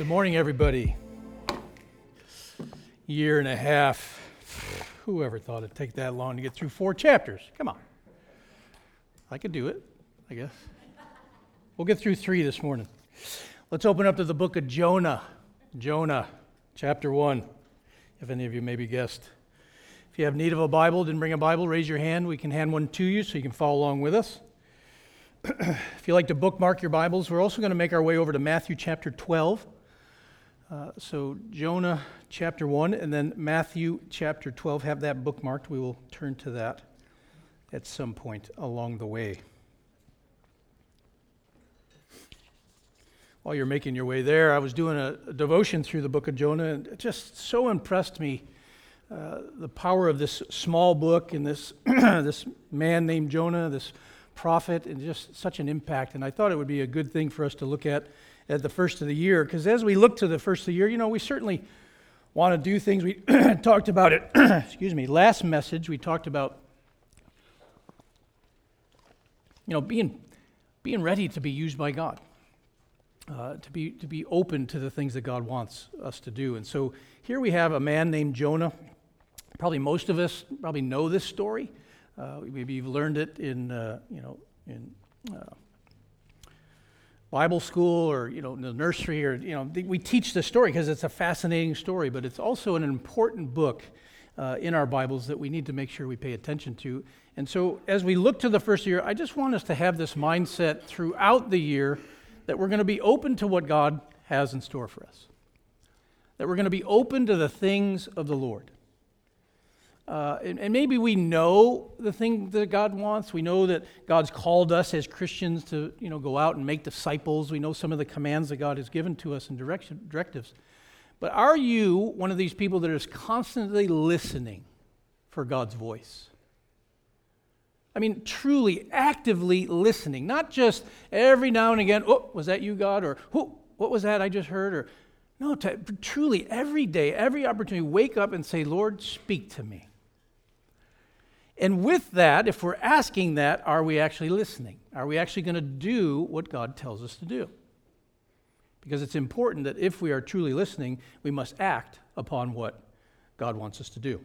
morning, everybody. Year and a half. Whoever thought it'd take that long to get through 4 chapters? Come on. I could do it, I guess. We'll get through 3 this morning. Let's open up to the book of Jonah. Jonah, chapter 1, if any of you maybe guessed. If you have need of a Bible, didn't bring a Bible, raise your hand. We can hand one to you so you can follow along with us. If you like to bookmark your Bibles, we're also going to make our way over to Matthew chapter 12. So Jonah chapter 1 and then Matthew chapter 12. Have that bookmarked. We will turn to that at some point along the way. While you're making your way there, I was doing a devotion through the book of Jonah, and it just so impressed me the power of this small book and this this man named Jonah, this prophet, and just such an impact. And I thought it would be a good thing for us to look at the first of the year, because as we look to the first of the year, you know, we certainly want to do things. We talked about it, last message we talked about, you know, being ready to be used by God, to be open to the things that God wants us to do. And so here we have a man named Jonah. Probably most of us probably know this story. Maybe you've learned it in Bible school, or in the nursery, or we teach the story because it's a fascinating story. But it's also an important book in our Bibles that we need to make sure we pay attention to. And so, as we look to the first year, I just want us to have this mindset throughout the year that we're going to be open to what God has in store for us. That we're going to be open to the things of the Lord. And maybe we know the thing that God wants. We know that God's called us as Christians to, go out and make disciples. We know some of the commands that God has given to us and directives. But are you one of these people that is constantly listening for God's voice? I mean, truly, actively listening, not just every now and again, oh, was that you, God? Or, what was that I just heard? Or, no, truly, every day, every opportunity, wake up and say, Lord, speak to me. And with that, if we're asking that, are we actually listening? Are we actually going to do what God tells us to do? Because it's important that if we are truly listening, we must act upon what God wants us to do.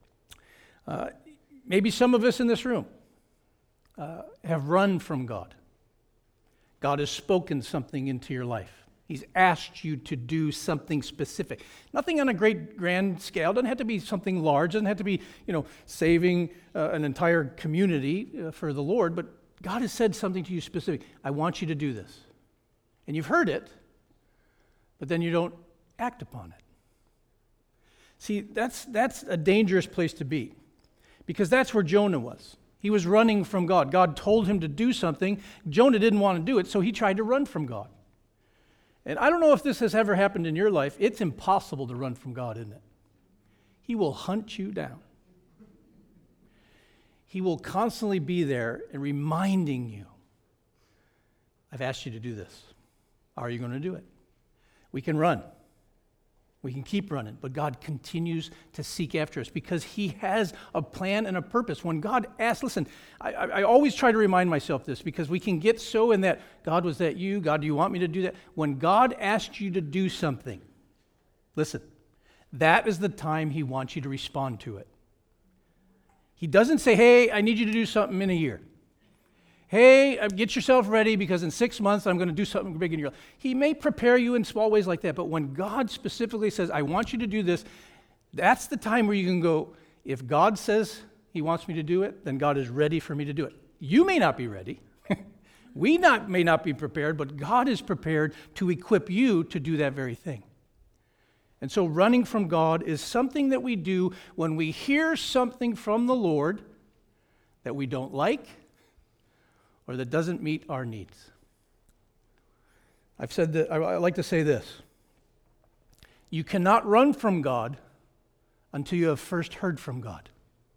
Maybe some of us in this room have run from God. God has spoken something into your life. He's asked you to do something specific. Nothing on a great grand scale. Doesn't have to be something large. Doesn't have to be, saving an entire community for the Lord. But God has said something to you specific. I want you to do this. And you've heard it, but then you don't act upon it. See, that's a dangerous place to be, because that's where Jonah was. He was running from God. God told him to do something. Jonah didn't want to do it, so he tried to run from God. And I don't know if this has ever happened in your life. It's impossible to run from God, isn't it? He will hunt you down. He will constantly be there and reminding you, I've asked you to do this. Are you going to do it? We can run. We can keep running, but God continues to seek after us because He has a plan and a purpose. When God asks, listen, I always try to remind myself this, because we can get so in that, God, was that you? God, do you want me to do that? When God asks you to do something, listen, that is the time He wants you to respond to it. He doesn't say, hey, I need you to do something in a year. Hey, get yourself ready because in 6 months I'm going to do something big in your life. He may prepare you in small ways like that, but when God specifically says, I want you to do this, that's the time where you can go, if God says He wants me to do it, then God is ready for me to do it. You may not be ready. We may not be prepared, but God is prepared to equip you to do that very thing. And so running from God is something that we do when we hear something from the Lord that we don't like, or that doesn't meet our needs. I've said that, I like to say this. You cannot run from God until you have first heard from God.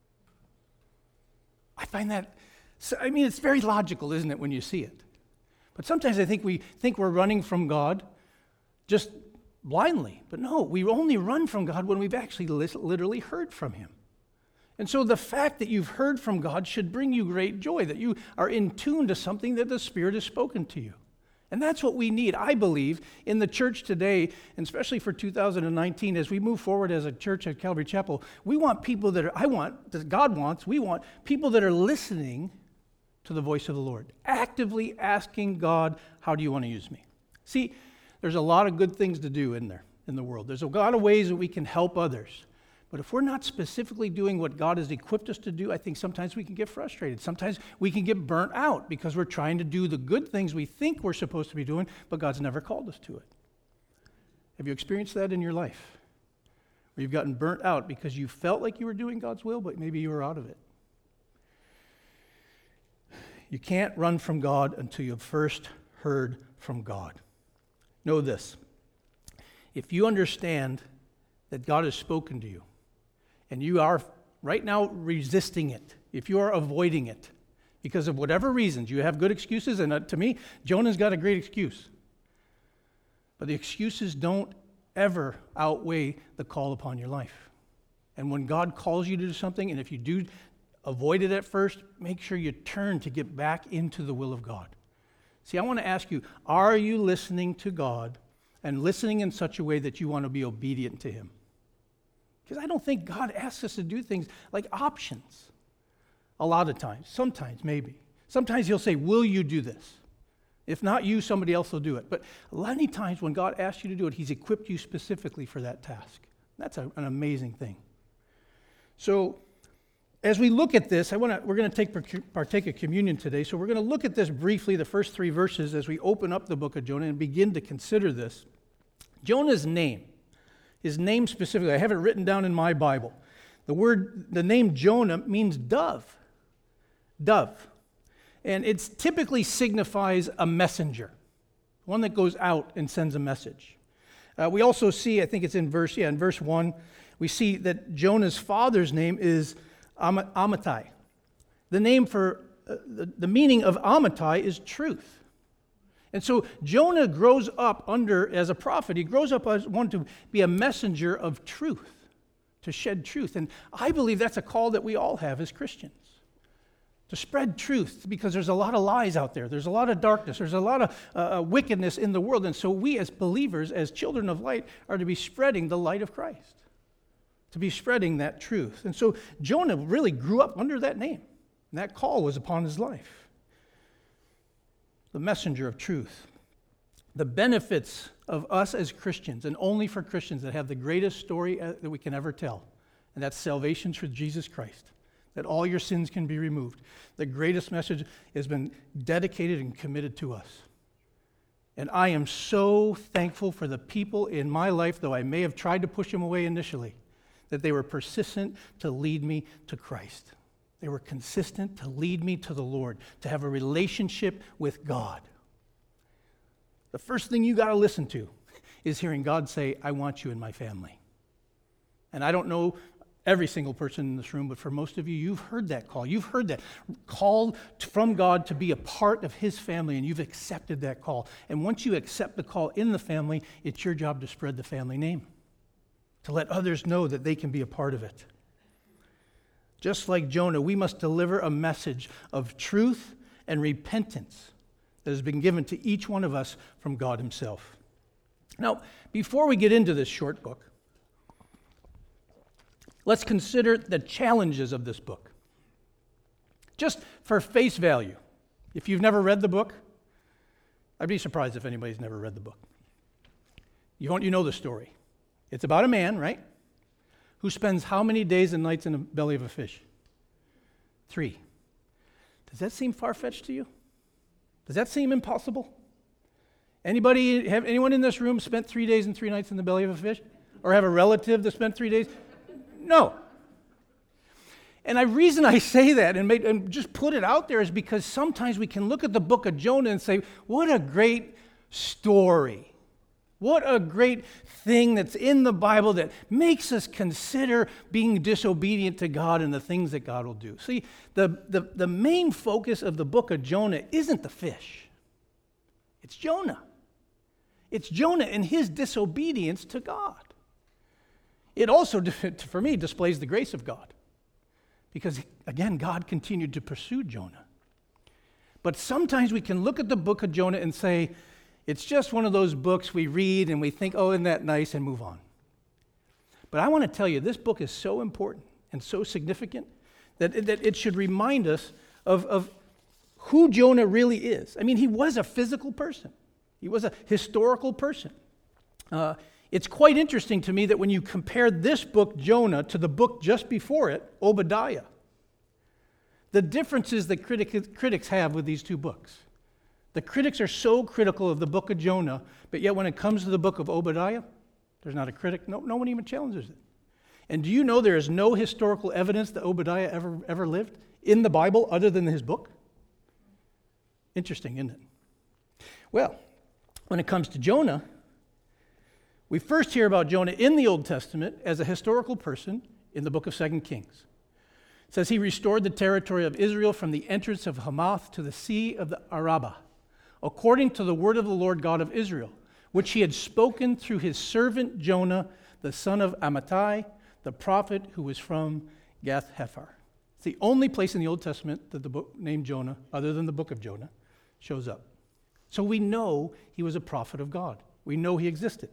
I find that, it's very logical, isn't it, when you see it? But sometimes I think we think we're running from God just blindly. But no, we only run from God when we've actually literally heard from Him. And so the fact that you've heard from God should bring you great joy, that you are in tune to something that the Spirit has spoken to you. And that's what we need, I believe, in the church today, and especially for 2019, as we move forward as a church at Calvary Chapel. We want people that God wants, we want people that are listening to the voice of the Lord, actively asking God, how do you want to use me? See, there's a lot of good things to do in the world. There's a lot of ways that we can help others. But if we're not specifically doing what God has equipped us to do, I think sometimes we can get frustrated. Sometimes we can get burnt out because we're trying to do the good things we think we're supposed to be doing, but God's never called us to it. Have you experienced that in your life? Where you've gotten burnt out because you felt like you were doing God's will, but maybe you were out of it. You can't run from God until you've first heard from God. Know this. If you understand that God has spoken to you, and you are right now resisting it, if you are avoiding it, because of whatever reasons, you have good excuses, and to me, Jonah's got a great excuse. But the excuses don't ever outweigh the call upon your life. And when God calls you to do something, and if you do avoid it at first, make sure you turn to get back into the will of God. See, I want to ask you, are you listening to God and listening in such a way that you want to be obedient to Him? Because I don't think God asks us to do things like options a lot of times. Sometimes, maybe. Sometimes He'll say, will you do this? If not you, somebody else will do it. But many times when God asks you to do it, He's equipped you specifically for that task. That's an amazing thing. So as we look at this, we're going to partake of communion today. So we're going to look at this briefly, the first 3 verses, as we open up the book of Jonah and begin to consider this. Jonah's name. His name specifically, I have it written down in my Bible. The name Jonah means dove. Dove. And it typically signifies a messenger, one that goes out and sends a message. We also see, I think it's in verse 1, we see that Jonah's father's name is Amittai. The name for, the meaning of Amittai is truth. And so Jonah grows up as a prophet, he grows up as one to be a messenger of truth, to shed truth. And I believe that's a call that we all have as Christians, to spread truth, because there's a lot of lies out there. There's a lot of darkness. There's a lot of wickedness in the world. And so we as believers, as children of light, are to be spreading the light of Christ, to be spreading that truth. And so Jonah really grew up under that name, and that call was upon his life. The messenger of truth. The benefits of us as Christians, and only for Christians, that have the greatest story that we can ever tell, and that's salvation through Jesus Christ, that all your sins can be removed. The greatest message has been dedicated and committed to us. And I am so thankful for the people in my life, though I may have tried to push them away initially, that they were persistent to lead me to Christ. They were consistent to lead me to the Lord, to have a relationship with God. The first thing you got to listen to is hearing God say, I want you in my family. And I don't know every single person in this room, but for most of you, you've heard that call. You've heard that call from God to be a part of His family, and you've accepted that call. And once you accept the call in the family, it's your job to spread the family name, to let others know that they can be a part of it. Just like Jonah, we must deliver a message of truth and repentance that has been given to each one of us from God Himself. Now, before we get into this short book, let's consider the challenges of this book. Just for face value, if you've never read the book, I'd be surprised if anybody's never read the book. You know the story. It's about a man, right? Who spends how many days and nights in the belly of a fish? 3. Does that seem far-fetched to you? Does that seem impossible? Anyone in this room spent 3 days and 3 nights in the belly of a fish? Or have a relative that spent 3 days? No. And the reason I say that and just put it out there is because sometimes we can look at the book of Jonah and say, what a great story. What a great thing that's in the Bible that makes us consider being disobedient to God and the things that God will do. See, the main focus of the book of Jonah isn't the fish. It's Jonah. It's Jonah and his disobedience to God. It also, for me, displays the grace of God. Because, again, God continued to pursue Jonah. But sometimes we can look at the book of Jonah and say, It's just one of those books we read and we think, oh, isn't that nice, and move on. But I want to tell you, this book is so important and so significant that it should remind us of who Jonah really is. I mean, he was a physical person. He was a historical person. It's quite interesting to me that when you compare this book, Jonah, to the book just before it, Obadiah, the differences that critics have with these two books. The critics are so critical of the book of Jonah, but yet when it comes to the book of Obadiah, there's not a critic. No one even challenges it. And do you know there is no historical evidence that Obadiah ever lived in the Bible other than his book? Interesting, isn't it? Well, when it comes to Jonah, we first hear about Jonah in the Old Testament as a historical person in the book of 2 Kings. It says he restored the territory of Israel from the entrance of Hamath to the sea of the Arabah, according to the word of the Lord God of Israel, which he had spoken through his servant Jonah, the son of Amittai, the prophet who was from Gath-Hepher. It's the only place in the Old Testament that the book named Jonah, other than the book of Jonah, shows up. So we know he was a prophet of God. We know he existed.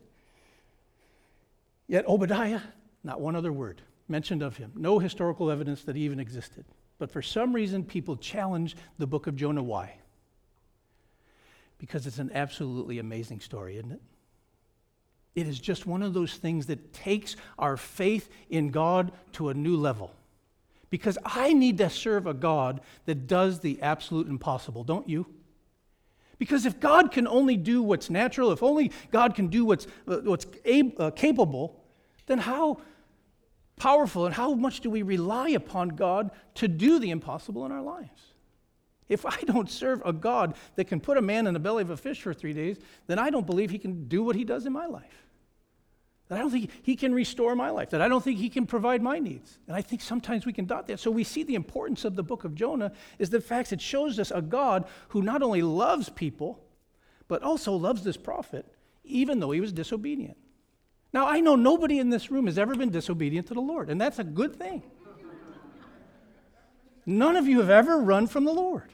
Yet Obadiah, not one other word mentioned of him. No historical evidence that he even existed. But for some reason, people challenge the book of Jonah. Why? Because it's an absolutely amazing story, isn't it? It is just one of those things that takes our faith in God to a new level. Because I need to serve a God that does the absolute impossible, don't you? Because if God can only do what's natural, if only God can do what's capable, then how powerful and how much do we rely upon God to do the impossible in our lives? If I don't serve a God that can put a man in the belly of a fish for 3 days, then I don't believe he can do what he does in my life. That I don't think he can restore my life. That I don't think he can provide my needs. And I think sometimes we can doubt that. So we see the importance of the book of Jonah is the fact it shows us a God who not only loves people, but also loves this prophet, even though he was disobedient. Now, I know nobody in this room has ever been disobedient to the Lord, and that's a good thing. None of you have ever run from the Lord.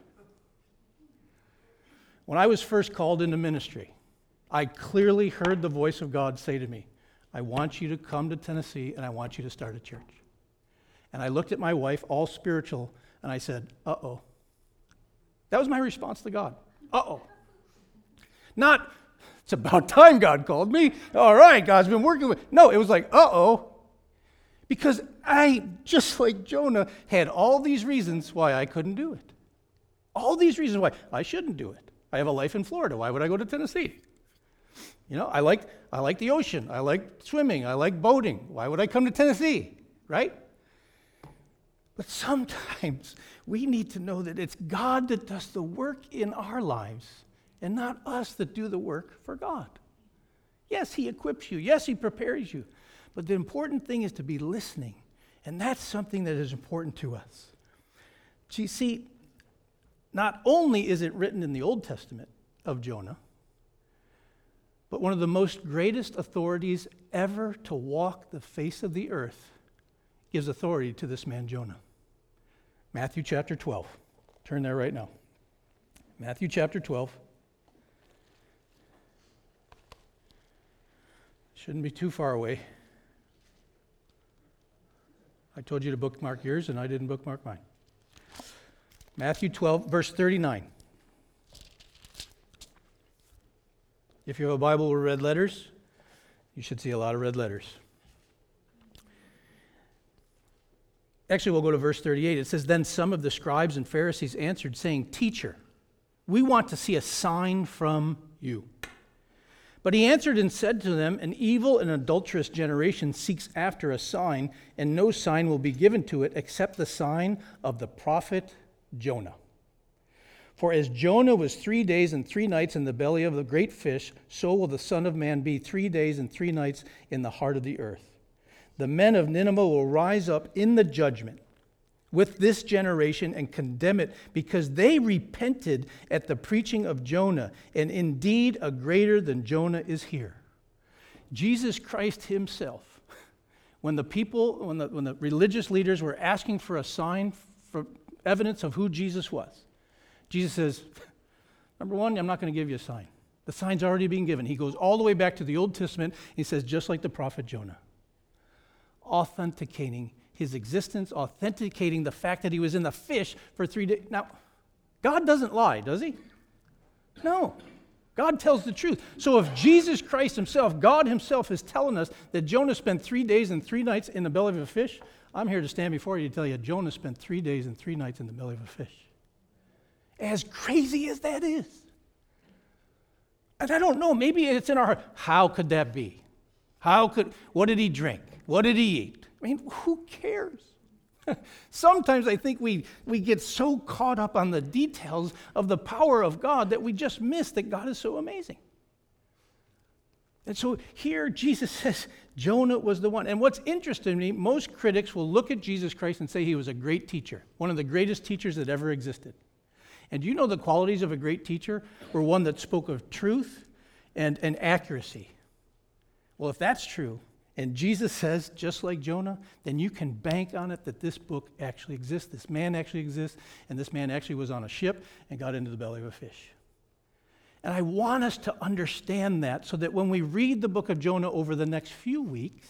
When I was first called into ministry, I clearly heard the voice of God say to me, I want you to come to Tennessee and I want you to start a church. And I looked at my wife, all spiritual, and I said, uh-oh. That was my response to God. Uh-oh. Not, it's about time God called me. All right, God's been working with. No, it was like, uh-oh. Because I, just like Jonah, had all these reasons why I couldn't do it. All these reasons why I shouldn't do it. I have a life in Florida. Why would I go to Tennessee? You know, I like the ocean. I like swimming. I like boating. Why would I come to Tennessee? Right? But sometimes we need to know that it's God that does the work in our lives and not us that do the work for God. Yes, he equips you. Yes, he prepares you. But the important thing is to be listening. And that's something that is important to us. You see, not only is it written in the Old Testament of Jonah, but one of the most greatest authorities ever to walk the face of the earth gives authority to this man Jonah. Matthew chapter 12. Turn there right now. Matthew chapter 12. Shouldn't be too far away. I told you to bookmark yours, and I didn't bookmark mine. Matthew 12, verse 39. If you have a Bible with red letters, you should see a lot of red letters. Actually, we'll go to verse 38. It says, Then some of the scribes and Pharisees answered, saying, Teacher, we want to see a sign from you. But he answered and said to them, An evil and adulterous generation seeks after a sign, and no sign will be given to it except the sign of the prophet Jonah. For as Jonah was 3 days and 3 nights in the belly of the great fish, so will the Son of Man be 3 days and 3 nights in the heart of the earth. The men of Nineveh will rise up in the judgment with this generation and condemn it, because they repented at the preaching of Jonah, and indeed a greater than Jonah is here. Jesus Christ himself, when the religious leaders were asking for a sign, for evidence of who Jesus was, Jesus says, number one, I'm not going to give you a sign. The sign's already been given. He goes all the way back to the Old Testament. He says, just like the prophet Jonah, authenticating his existence, authenticating the fact that he was in the fish for 3 days. Now, God doesn't lie, does he? No. God tells the truth. So if Jesus Christ himself, God himself, is telling us that Jonah spent 3 days and 3 nights in the belly of a fish, I'm here to stand before you to tell you Jonah spent 3 days and 3 nights in the belly of a fish. As crazy as that is. And I don't know, maybe it's in our heart. How could that be? What did he drink? What did he eat? I mean, who cares? Sometimes I think we get so caught up on the details of the power of God that we just miss that God is so amazing. And so here Jesus says Jonah was the one. And what's interesting to me, most critics will look at Jesus Christ and say he was a great teacher, one of the greatest teachers that ever existed. And do you know the qualities of a great teacher were one that spoke of truth and accuracy? Well, if that's true, and Jesus says, just like Jonah, then you can bank on it that this book actually exists, this man actually exists, and this man actually was on a ship and got into the belly of a fish. And I want us to understand that so that when we read the book of Jonah over the next few weeks,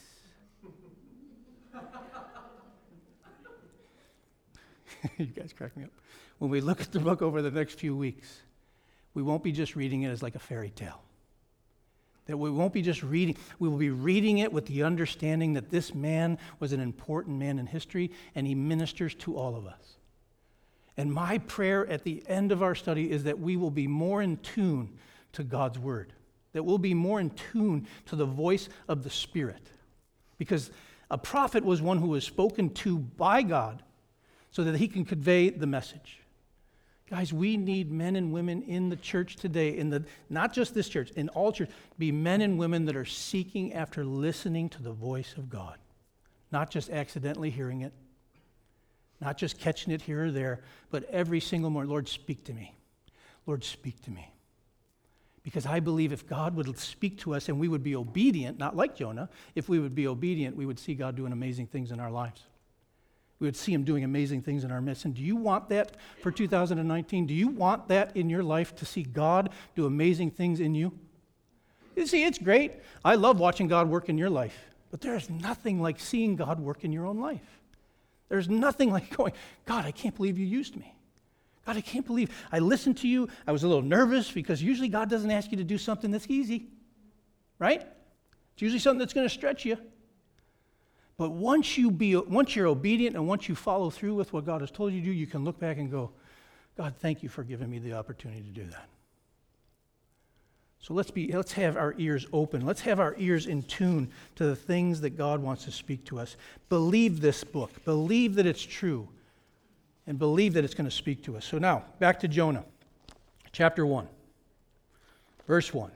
you guys crack me up. When we look at the book over the next few weeks, we won't be just reading it as like a fairy tale. That we won't be just reading, we will be reading it with the understanding that this man was an important man in history and he ministers to all of us. And my prayer at the end of our study is that we will be more in tune to God's word, that we'll be more in tune to the voice of the Spirit. Because a prophet was one who was spoken to by God so that he can convey the message. Guys, we need men and women in the church today, not just this church, in all church, be men and women that are seeking after listening to the voice of God. Not just accidentally hearing it, not just catching it here or there, but every single morning, Lord, speak to me. Lord, speak to me. Because I believe if God would speak to us and we would be obedient, not like Jonah, if we would be obedient, we would see God doing amazing things in our lives. We would see him doing amazing things in our midst. And do you want that for 2019? Do you want that in your life, to see God do amazing things in you? You see, it's great. I love watching God work in your life. But there's nothing like seeing God work in your own life. There's nothing like going, God, I can't believe you used me. God, I can't believe I listened to you. I was a little nervous because usually God doesn't ask you to do something that's easy, right? It's usually something that's going to stretch you. But once you're obedient and once you follow through with what God has told you to do, you can look back and go, God, thank you for giving me the opportunity to do that. So let's have our ears open. Let's have our ears in tune to the things that God wants to speak to us. Believe this book. Believe that it's true. And believe that it's going to speak to us. So now, back to Jonah, chapter 1, verse 1.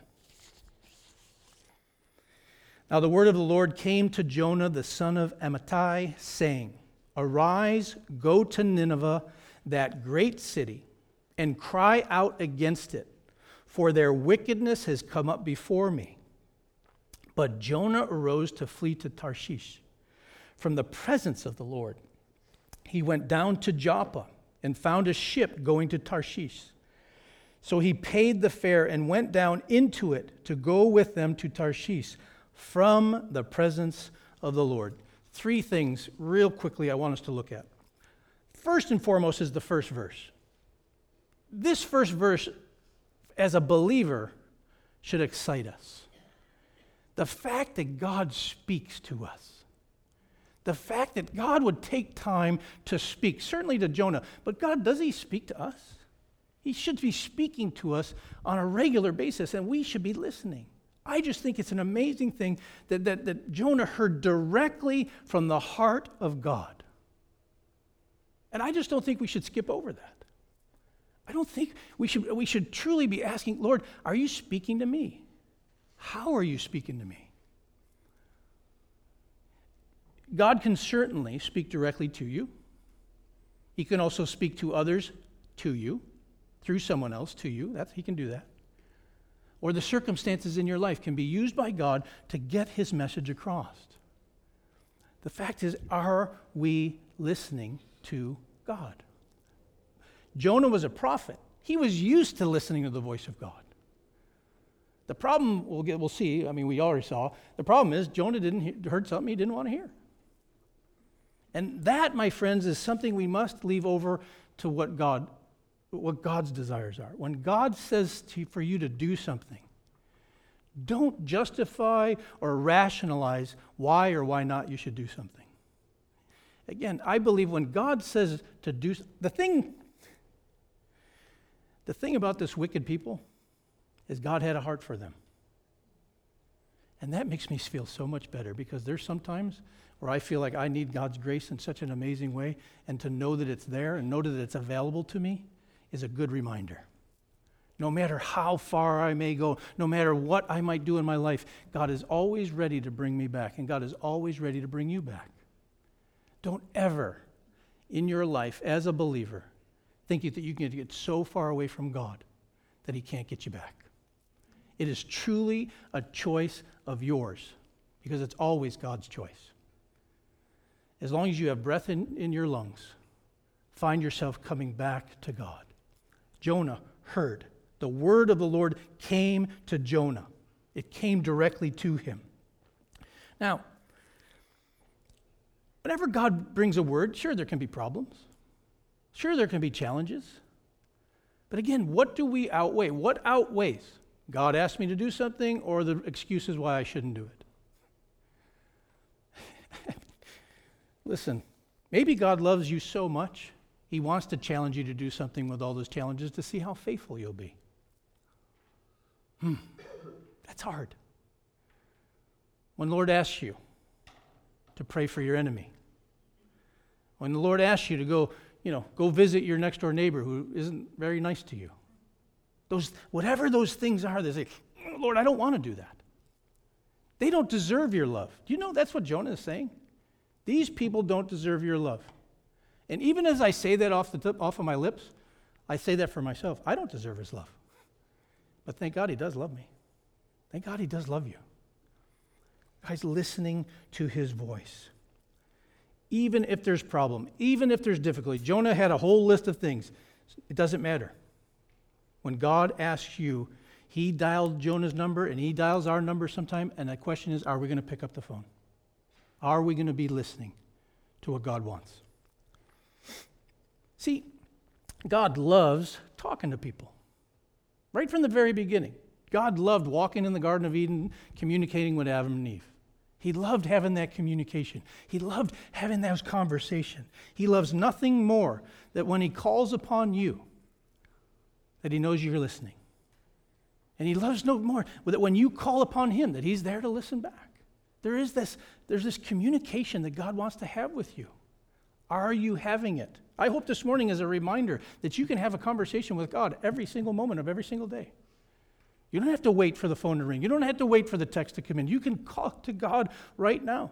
Now the word of the Lord came to Jonah, the son of Amittai, saying, Arise, go to Nineveh, that great city, and cry out against it, for their wickedness has come up before me. But Jonah arose to flee to Tarshish from the presence of the Lord. He went down to Joppa and found a ship going to Tarshish. So he paid the fare and went down into it to go with them to Tarshish from the presence of the Lord. 3 things real quickly I want us to look at. First and foremost is the first verse. This first verse, as a believer, should excite us. The fact that God speaks to us. The fact that God would take time to speak, certainly to Jonah, but God, does he speak to us? He should be speaking to us on a regular basis, and we should be listening. I just think it's an amazing thing that Jonah heard directly from the heart of God. And I just don't think we should skip over that. I don't think we should truly be asking, Lord, are you speaking to me? How are you speaking to me? God can certainly speak directly to you. He can also speak to others to you, through someone else to you. He can do that. Or the circumstances in your life can be used by God to get his message across. The fact is, are we listening to God? Jonah was a prophet. He was used to listening to the voice of God. The problem, we'll see, I mean, we already saw, the problem is Jonah heard something he didn't want to hear. And that, my friends, is something we must leave over to what God's desires are. When God says for you to do something, don't justify or rationalize why or why not you should do something. Again, I believe when God says to do the thing about this wicked people is God had a heart for them. And that makes me feel so much better, because there's sometimes where I feel like I need God's grace in such an amazing way, and to know that it's there and know that it's available to me is a good reminder. No matter how far I may go, no matter what I might do in my life, God is always ready to bring me back, and God is always ready to bring you back. Don't ever in your life as a believer think that you can get so far away from God that he can't get you back. It is truly a choice of yours, because it's always God's choice. As long as you have breath in your lungs, find yourself coming back to God. Jonah heard. The word of the Lord came to Jonah. It came directly to him. Now, whenever God brings a word, sure, there can be problems. Sure, there can be challenges. But again, what do we outweigh? What outweighs? God asked me to do something, or the excuses why I shouldn't do it? Listen, maybe God loves you so much, he wants to challenge you to do something with all those challenges to see how faithful you'll be. That's hard. When the Lord asks you to pray for your enemy, when the Lord asks you to go visit your next door neighbor who isn't very nice to you, whatever those things are, they say, Lord, I don't want to do that. They don't deserve your love. Do you know that's what Jonah is saying? These people don't deserve your love. And even as I say that off of my lips, I say that for myself. I don't deserve his love. But thank God he does love me. Thank God he does love you. Guys, listening to his voice. Even if there's problem, even if there's difficulty. Jonah had a whole list of things. It doesn't matter. When God asks you, he dialed Jonah's number and he dials our number sometime, and the question is, are we going to pick up the phone? Are we going to be listening to what God wants? See, God loves talking to people. Right from the very beginning, God loved walking in the Garden of Eden, communicating with Adam and Eve. He loved having that communication. He loved having those conversations. He loves nothing more than when he calls upon you, that he knows you're listening. And he loves no more that when you call upon him, that he's there to listen back. There's this communication that God wants to have with you. Are you having it? I hope this morning is a reminder that you can have a conversation with God every single moment of every single day. You don't have to wait for the phone to ring. You don't have to wait for the text to come in. You can talk to God right now.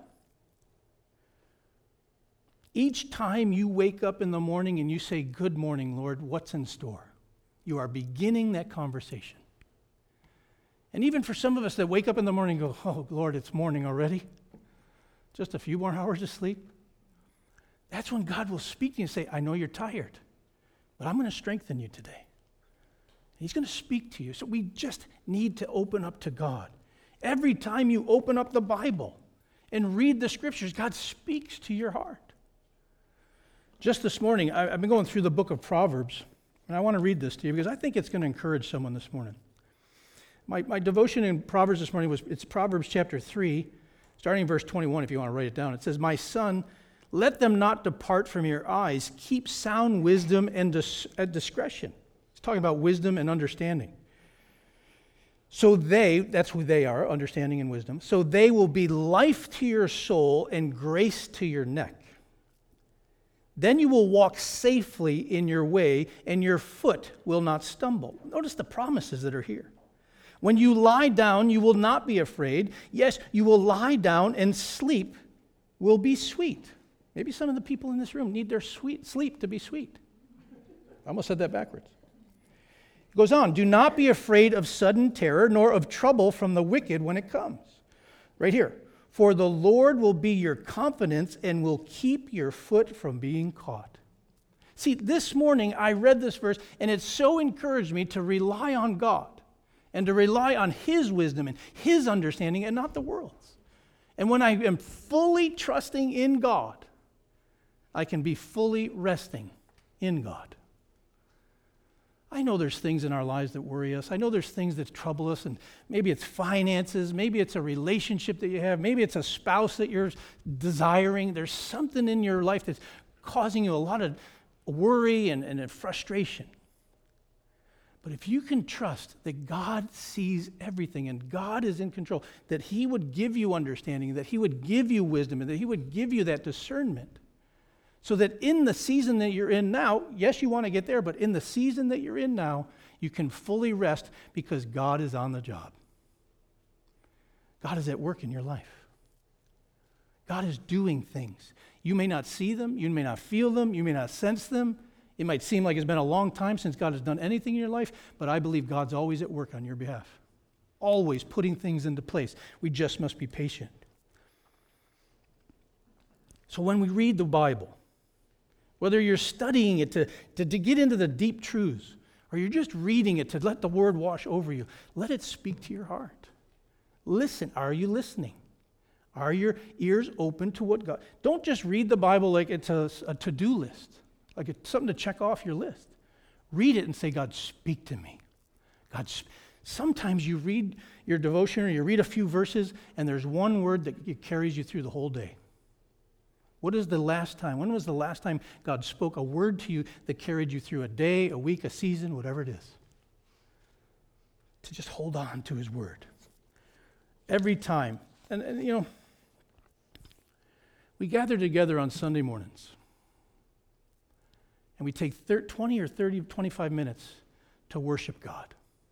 Each time you wake up in the morning and you say, "Good morning, Lord, what's in store?" You are beginning that conversation. And even for some of us that wake up in the morning and go, "Oh, Lord, it's morning already. Just a few more hours of sleep." That's when God will speak to you and say, "I know you're tired, but I'm going to strengthen you today." He's going to speak to you. So we just need to open up to God. Every time you open up the Bible and read the scriptures, God speaks to your heart. Just this morning, I've been going through the book of Proverbs, and I want to read this to you because I think it's going to encourage someone this morning. My devotion in Proverbs this morning it's Proverbs chapter 3, starting in verse 21, if you want to write it down. It says, "My son, let them not depart from your eyes. Keep sound wisdom and discretion." It's talking about wisdom and understanding. So that's who they are, understanding and wisdom. "So they will be life to your soul and grace to your neck. Then you will walk safely in your way, and your foot will not stumble." Notice the promises that are here. "When you lie down, you will not be afraid. Yes, you will lie down, and sleep will be sweet." Maybe some of the people in this room need their sleep to be sweet. I almost said that backwards. It goes on, "Do not be afraid of sudden terror, nor of trouble from the wicked when it comes." Right here. "For the Lord will be your confidence and will keep your foot from being caught." See, this morning I read this verse, and it so encouraged me to rely on God and to rely on His wisdom and His understanding and not the world's. And when I am fully trusting in God, I can be fully resting in God. I know there's things in our lives that worry us. I know there's things that trouble us, and maybe it's finances, maybe it's a relationship that you have, maybe it's a spouse that you're desiring. There's something in your life that's causing you a lot of worry and frustration. But if you can trust that God sees everything and God is in control, that He would give you understanding, that He would give you wisdom, and that He would give you that discernment, so that in the season that you're in now, yes, you want to get there, but in the season that you're in now, you can fully rest because God is on the job. God is at work in your life. God is doing things. You may not see them, you may not feel them, you may not sense them. It might seem like it's been a long time since God has done anything in your life, but I believe God's always at work on your behalf, always putting things into place. We just must be patient. So when we read the Bible, whether you're studying it to get into the deep truths, or you're just reading it to let the Word wash over you, let it speak to your heart. Listen. Are you listening? Are your ears open to what God... Don't just read the Bible like it's a to-do list, like it's something to check off your list. Read it and say, God, speak to me. Sometimes you read your devotion or you read a few verses and there's one word that carries you through the whole day. When was the last time God spoke a word to you that carried you through a day, a week, a season, whatever it is? To just hold on to His word. Every time. And you know, we gather together on Sunday mornings. And we take 20 or 30, 25 minutes to worship God.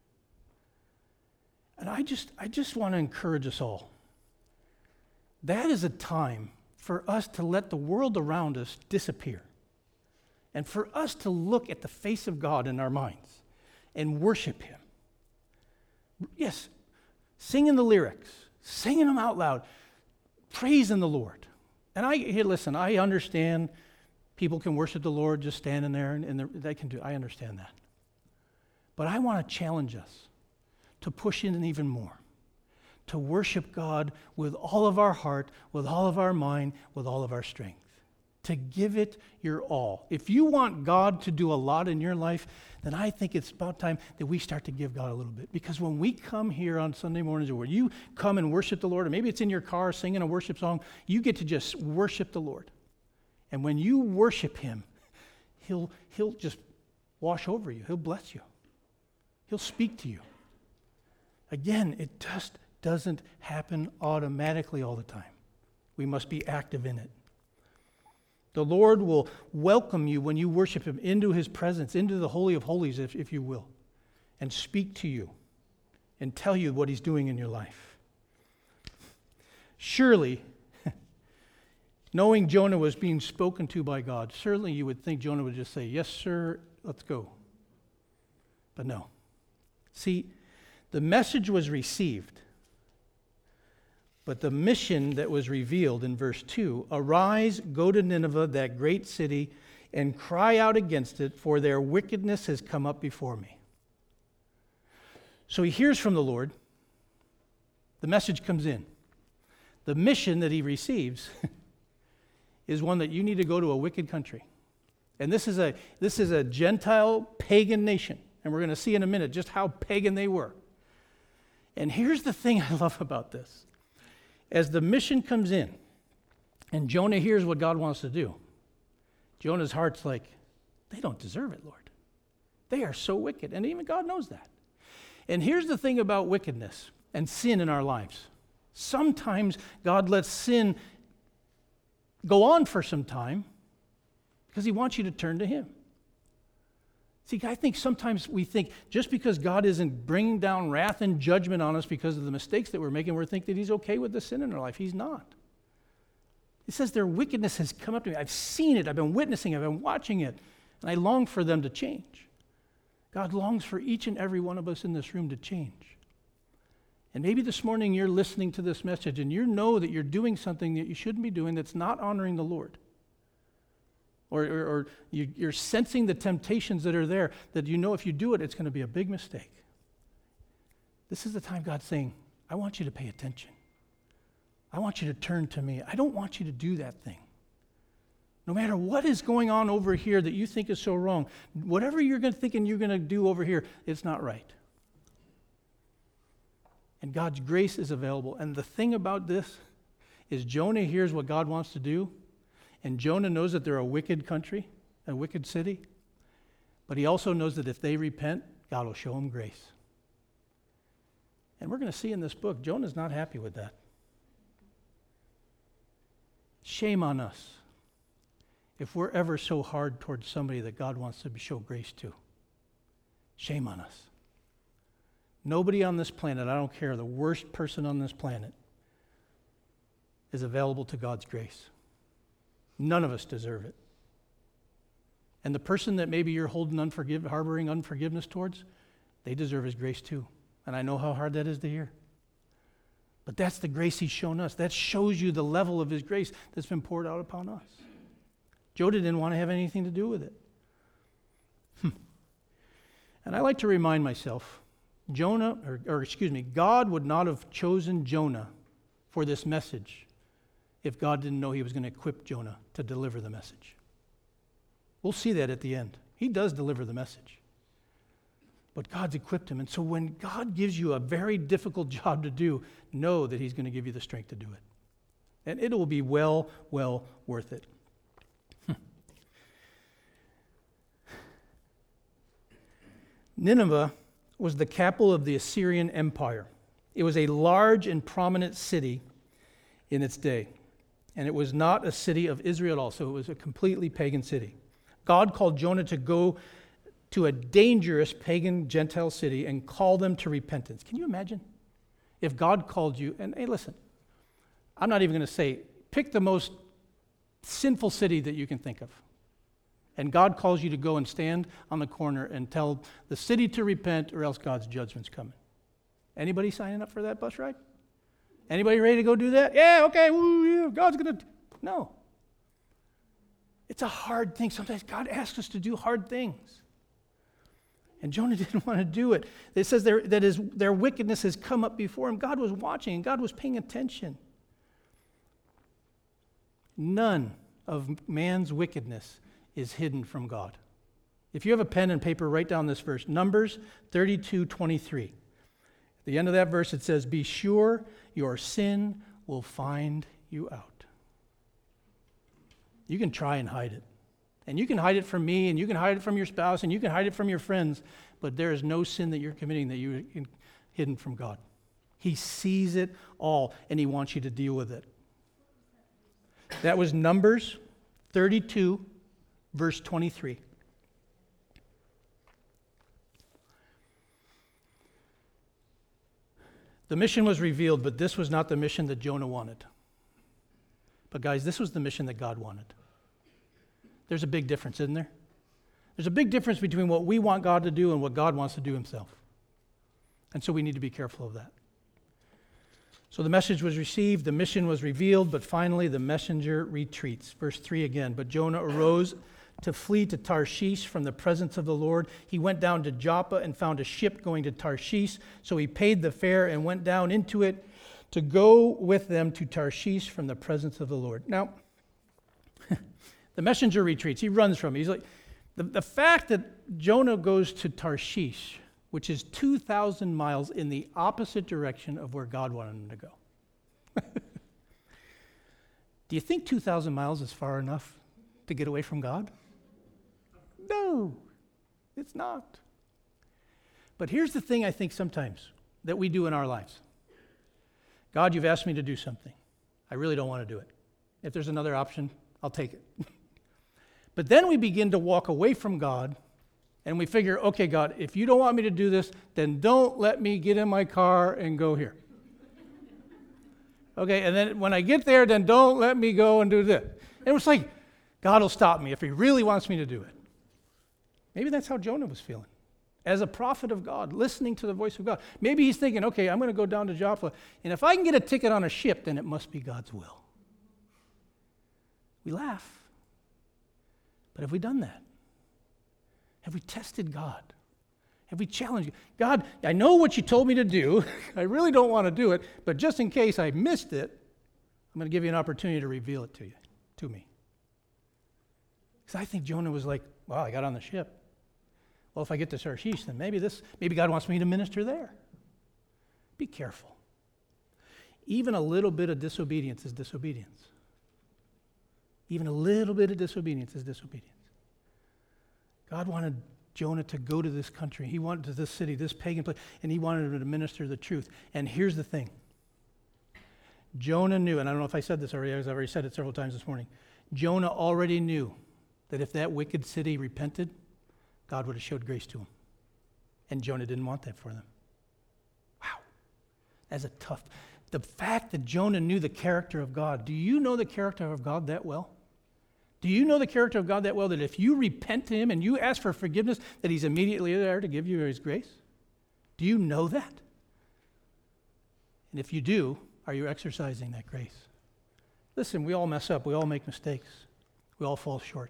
And I just want to encourage us all. That is a time for us to let the world around us disappear. And for us to look at the face of God in our minds and worship Him. Yes, singing the lyrics, singing them out loud, praising the Lord. And I understand people can worship the Lord just standing there and they can do it. I understand that. But I want to challenge us to push in even more. To worship God with all of our heart, with all of our mind, with all of our strength. To give it your all. If you want God to do a lot in your life, then I think it's about time that we start to give God a little bit. Because when we come here on Sunday mornings, or when you come and worship the Lord, or maybe it's in your car singing a worship song, you get to just worship the Lord. And when you worship Him, He'll just wash over you. He'll bless you. He'll speak to you. Again, it just doesn't happen automatically all the time. We must be active in it. The Lord will welcome you when you worship Him into His presence, into the Holy of Holies, if you will, and speak to you and tell you what He's doing in your life. Surely, knowing Jonah was being spoken to by God, certainly you would think Jonah would just say, yes, sir, let's go. But no. See, the message was received. But the mission that was revealed in verse 2, arise, go to Nineveh, that great city, and cry out against it, for their wickedness has come up before me. So he hears from the Lord. The message comes in. The mission that he receives is one that you need to go to a wicked country. And this is a Gentile pagan nation. And we're going to see in a minute just how pagan they were. And here's the thing I love about this. As the mission comes in, and Jonah hears what God wants to do, Jonah's heart's like, they don't deserve it, Lord. They are so wicked, and even God knows that. And here's the thing about wickedness and sin in our lives. Sometimes God lets sin go on for some time because He wants you to turn to Him. See, I think sometimes we think just because God isn't bringing down wrath and judgment on us because of the mistakes that we're making, we think that He's okay with the sin in our life. He's not. It says their wickedness has come up to me. I've seen it. I've been witnessing. I've been watching it. And I long for them to change. God longs for each and every one of us in this room to change. And maybe this morning you're listening to this message and you know that you're doing something that you shouldn't be doing that's not honoring the Lord. Or you're sensing the temptations that are there, that you know if you do it, it's going to be a big mistake. This is the time God's saying, I want you to pay attention. I want you to turn to me. I don't want you to do that thing. No matter what is going on over here that you think is so wrong, whatever you're thinking you're going to do over here, it's not right. And God's grace is available. And the thing about this is Jonah hears what God wants to do, and Jonah knows that they're a wicked country, a wicked city, but he also knows that if they repent, God will show them grace. And we're going to see in this book, Jonah's not happy with that. Shame on us if we're ever so hard towards somebody that God wants to show grace to. Shame on us. Nobody on this planet, I don't care, the worst person on this planet, is available to God's grace. None of us deserve it. And the person that maybe you're harboring unforgiveness towards, they deserve his grace too. And I know how hard that is to hear. But that's the grace he's shown us. That shows you the level of his grace that's been poured out upon us. Jonah didn't want to have anything to do with it. And I like to remind myself, God would not have chosen Jonah for this message if God didn't know he was going to equip Jonah to deliver the message. We'll see that at the end. He does deliver the message. But God's equipped him. And so when God gives you a very difficult job to do, know that he's going to give you the strength to do it. And it will be well worth it. Nineveh was the capital of the Assyrian Empire. It was a large and prominent city in its day. And it was not a city of Israel at all, so it was a completely pagan city. God called Jonah to go to a dangerous pagan Gentile city and call them to repentance. Can you imagine? If God called you, and hey, listen, I'm not even going to say, pick the most sinful city that you can think of. And God calls you to go and stand on the corner and tell the city to repent or else God's judgment's coming. Anybody signing up for that bus ride? Anybody ready to go do that? Yeah, okay, woo, yeah, God's going to... No. It's a hard thing. Sometimes God asks us to do hard things. And Jonah didn't want to do it. It says their wickedness has come up before him. God was watching and God was paying attention. None of man's wickedness is hidden from God. If you have a pen and paper, write down this verse. Numbers 32:23. At the end of that verse, it says, "Be sure your sin will find you out." You can try and hide it. And you can hide it from me, and you can hide it from your spouse, and you can hide it from your friends, but there is no sin that you're committing that you're hidden from God. He sees it all, and he wants you to deal with it. That was Numbers 32, verse 23. The mission was revealed, but this was not the mission that Jonah wanted. But guys, this was the mission that God wanted. There's a big difference, isn't there? There's a big difference between what we want God to do and what God wants to do himself. And so we need to be careful of that. So the message was received, the mission was revealed, but finally the messenger retreats. Verse 3 again, "But Jonah arose to flee to Tarshish from the presence of the Lord. He went down to Joppa and found a ship going to Tarshish. So he paid the fare and went down into it to go with them to Tarshish from the presence of the Lord." Now, the messenger retreats. He runs from it. He's like, the fact that Jonah goes to Tarshish, which is 2,000 miles in the opposite direction of where God wanted him to go. Do you think 2,000 miles is far enough to get away from God? No, it's not. But here's the thing I think sometimes that we do in our lives. God, you've asked me to do something. I really don't want to do it. If there's another option, I'll take it. But then we begin to walk away from God, and we figure, okay, God, if you don't want me to do this, then don't let me get in my car and go here. Okay, and then when I get there, then don't let me go and do this. And it's like, God will stop me if he really wants me to do it. Maybe that's how Jonah was feeling. As a prophet of God, listening to the voice of God. Maybe he's thinking, okay, I'm going to go down to Joppa, and if I can get a ticket on a ship, then it must be God's will. We laugh. But have we done that? Have we tested God? Have we challenged God? I know what you told me to do. I really don't want to do it, but just in case I missed it, I'm going to give you an opportunity to reveal it to me. Because I think Jonah was like, well, I got on the ship. Well, if I get to Tarshish, then maybe God wants me to minister there. Be careful. Even a little bit of disobedience is disobedience. Even a little bit of disobedience is disobedience. God wanted Jonah to go to this country. He wanted to this city, this pagan place, and he wanted him to minister the truth. And here's the thing. Jonah knew, and I don't know if I said this already, I've already said it several times this morning. Jonah already knew that if that wicked city repented, God would have showed grace to him. And Jonah didn't want that for them. Wow. That's the fact that Jonah knew the character of God. Do you know the character of God that well? Do you know the character of God that well, that if you repent to him and you ask for forgiveness, that he's immediately there to give you his grace? Do you know that? And if you do, are you exercising that grace? Listen, we all mess up. We all make mistakes. We all fall short.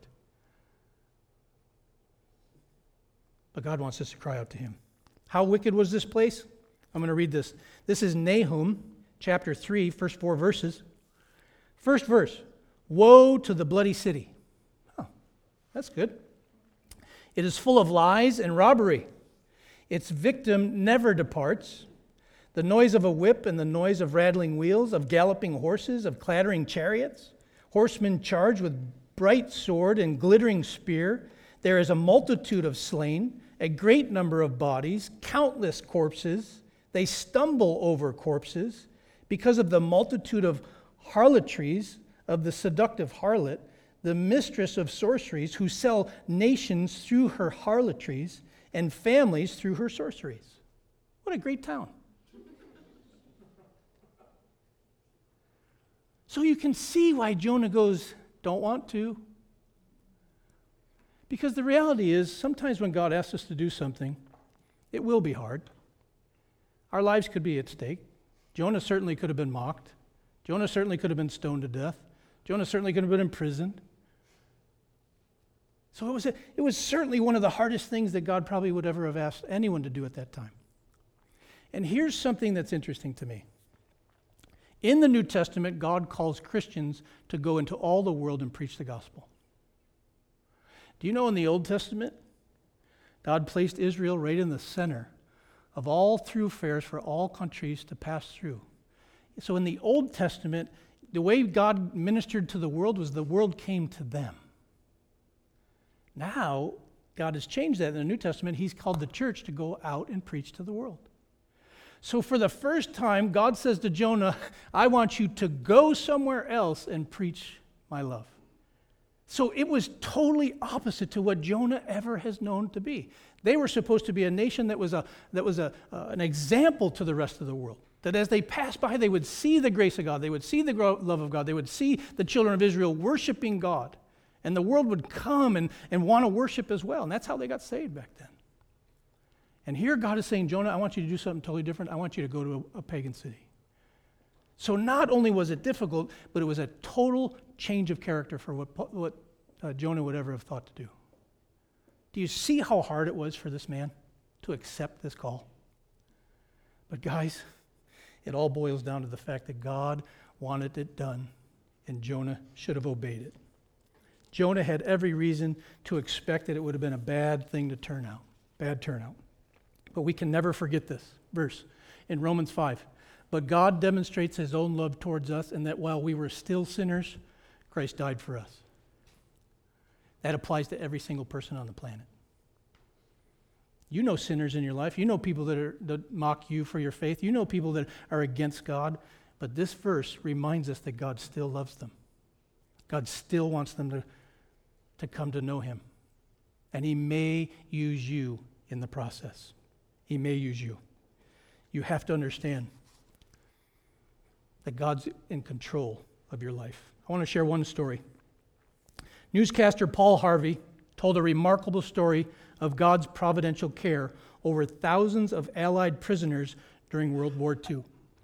But God wants us to cry out to him. How wicked was this place? I'm going to read this. This is Nahum, chapter 3, first 4 verses. First verse, woe to the bloody city. Oh, that's good. It is full of lies and robbery. Its victim never departs. The noise of a whip and the noise of rattling wheels, of galloping horses, of clattering chariots, horsemen charged with bright sword and glittering spear. There is a multitude of slain, a great number of bodies, countless corpses. They stumble over corpses because of the multitude of harlotries of the seductive harlot, the mistress of sorceries, who sell nations through her harlotries and families through her sorceries. What a great town. So you can see why Jonah goes, don't want to. Because the reality is, sometimes when God asks us to do something, it will be hard. Our lives could be at stake. Jonah certainly could have been mocked. Jonah certainly could have been stoned to death. Jonah certainly could have been imprisoned. So it was certainly one of the hardest things that God probably would ever have asked anyone to do at that time. And here's something that's interesting to me. In the New Testament, God calls Christians to go into all the world and preach the gospel. Do you know in the Old Testament, God placed Israel right in the center of all thoroughfares for all countries to pass through. So in the Old Testament, the way God ministered to the world was the world came to them. Now, God has changed that in the New Testament. He's called the church to go out and preach to the world. So for the first time, God says to Jonah, I want you to go somewhere else and preach my love. So it was totally opposite to what Jonah ever has known to be. They were supposed to be a nation that was an example to the rest of the world. That as they passed by, they would see the grace of God. They would see the love of God. They would see the children of Israel worshiping God. And the world would come and want to worship as well. And that's how they got saved back then. And here God is saying, Jonah, I want you to do something totally different. I want you to go to a pagan city. So not only was it difficult, but it was a total change of character for what Jonah would ever have thought to do. Do you see how hard it was for this man to accept this call? But guys, it all boils down to the fact that God wanted it done, and Jonah should have obeyed it. Jonah had every reason to expect that it would have been a bad thing to turn out, bad turnout. But we can never forget this verse in Romans 5. But God demonstrates his own love towards us, and that while we were still sinners, Christ died for us. That applies to every single person on the planet. You know sinners in your life. You know people that mock you for your faith. You know people that are against God. But this verse reminds us that God still loves them. God still wants them to come to know him. And he may use you in the process. He may use you. You have to understand that God's in control of your life. I want to share one story. Newscaster Paul Harvey told a remarkable story of God's providential care over thousands of Allied prisoners during World War II,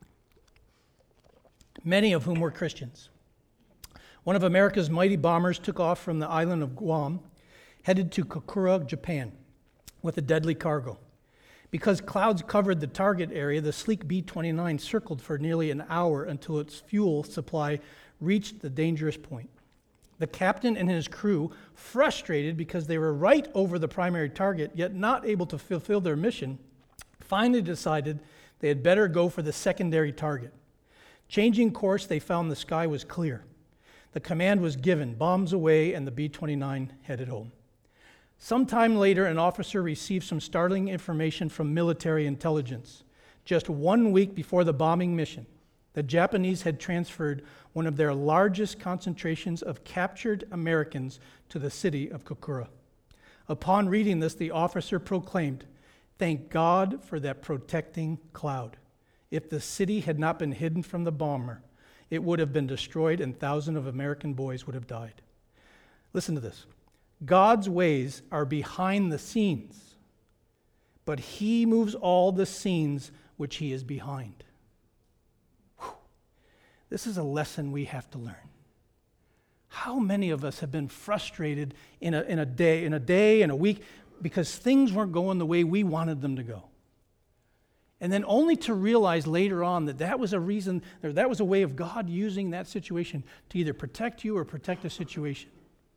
many of whom were Christians. One of America's mighty bombers took off from the island of Guam, headed to Kokura, Japan, with a deadly cargo. Because clouds covered the target area, the sleek B-29 circled for nearly an hour until its fuel supply reached the dangerous point. The captain and his crew, frustrated because they were right over the primary target, yet not able to fulfill their mission, finally decided they had better go for the secondary target. Changing course, they found the sky was clear. The command was given, bombs away, and the B-29 headed home. Sometime later, an officer received some startling information from military intelligence. Just 1 week before the bombing mission, the Japanese had transferred one of their largest concentrations of captured Americans to the city of Kokura. Upon reading this, the officer proclaimed, "Thank God for that protecting cloud. If the city had not been hidden from the bomber, it would have been destroyed and thousands of American boys would have died." Listen to this. God's ways are behind the scenes, but he moves all the scenes which he is behind. Whew. This is a lesson we have to learn. How many of us have been frustrated in a day, in a week, because things weren't going the way we wanted them to go? And then only to realize later on that that was a reason, or that was a way of God using that situation to either protect you or protect a situation.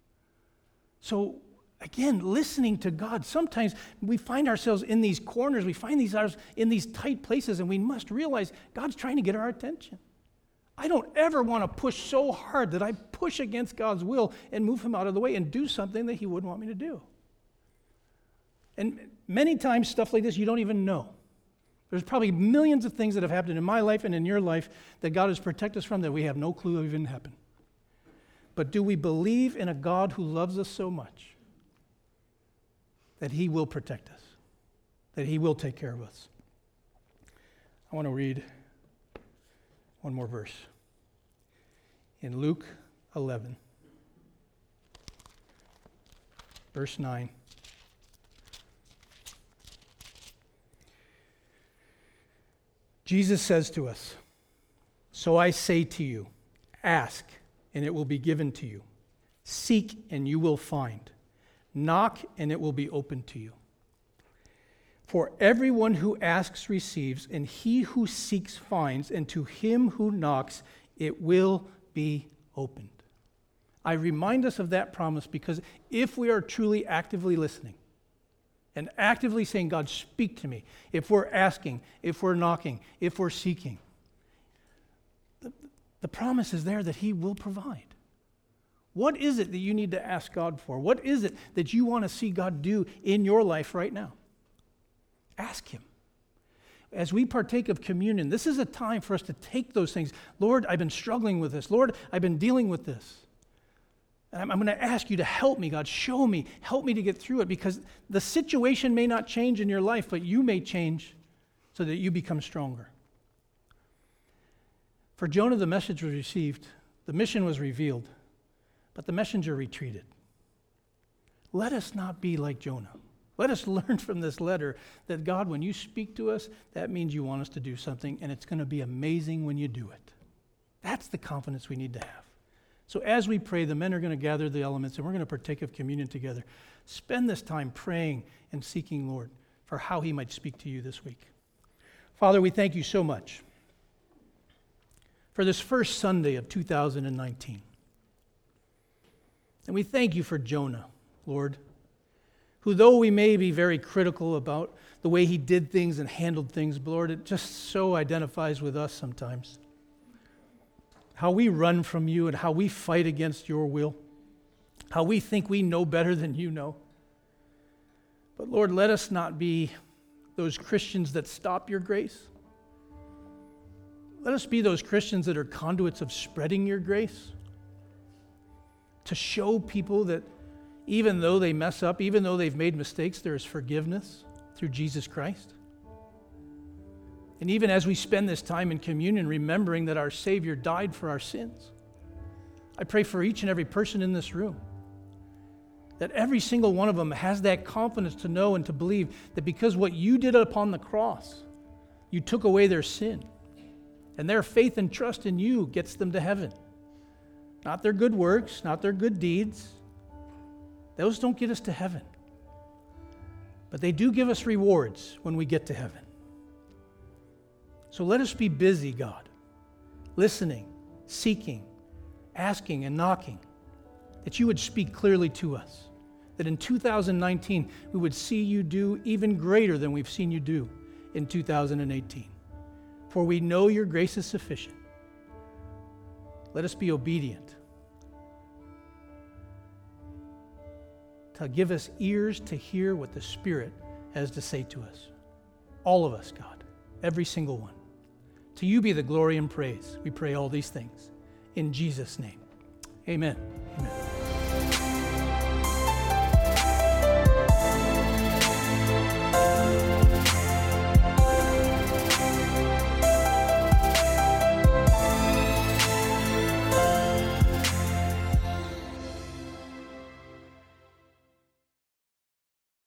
So, again, listening to God, sometimes we find ourselves in these corners, we find ourselves in these tight places, and we must realize God's trying to get our attention. I don't ever want to push so hard that I push against God's will and move him out of the way and do something that he wouldn't want me to do. And many times, stuff like this, you don't even know. There's probably millions of things that have happened in my life and in your life that God has protected us from that we have no clue even happened. But do we believe in a God who loves us so much that he will protect us, that he will take care of us? I want to read one more verse. In Luke 11, verse 9. Jesus says to us, "So I say to you, ask, and it will be given to you. Seek, and you will find. Knock, and it will be opened to you. For everyone who asks receives, and he who seeks finds, and to him who knocks it will be opened." I remind us of that promise because if we are truly actively listening and actively saying, "God, speak to me," if we're asking, if we're knocking, if we're seeking, the promise is there that he will provide. What is it that you need to ask God for? What is it that you want to see God do in your life right now? Ask him. As we partake of communion, this is a time for us to take those things. Lord, I've been struggling with this. Lord, I've been dealing with this. And I'm going to ask you to help me, God. Show me. Help me to get through it, because the situation may not change in your life, but you may change so that you become stronger. For Jonah, the message was received, the mission was revealed, but the messenger retreated. Let us not be like Jonah. Let us learn from this letter that, God, when you speak to us, that means you want us to do something, and it's going to be amazing when you do it. That's the confidence we need to have. So as we pray, the men are going to gather the elements, and we're going to partake of communion together. Spend this time praying and seeking, Lord, for how he might speak to you this week. Father, we thank you so much for this first Sunday of 2019. And we thank you for Jonah, Lord, who, though we may be very critical about the way he did things and handled things, but Lord, it just so identifies with us sometimes. How we run from you and how we fight against your will. How we think we know better than you know. But Lord, let us not be those Christians that stop your grace. Let us be those Christians that are conduits of spreading your grace. To show people that even though they mess up, even though they've made mistakes, there is forgiveness through Jesus Christ. And even as we spend this time in communion, remembering that our Savior died for our sins, I pray for each and every person in this room, that every single one of them has that confidence to know and to believe that because what you did upon the cross, you took away their sin. And their faith and trust in you gets them to heaven. Not their good works, not their good deeds. Those don't get us to heaven. But they do give us rewards when we get to heaven. So let us be busy, God, listening, seeking, asking, and knocking, that you would speak clearly to us, that in 2019 we would see you do even greater than we've seen you do in 2018. For we know your grace is sufficient. Let us be obedient. To give us ears to hear what the Spirit has to say to us. All of us, God, every single one. To you be the glory and praise. We pray all these things in Jesus' name. Amen.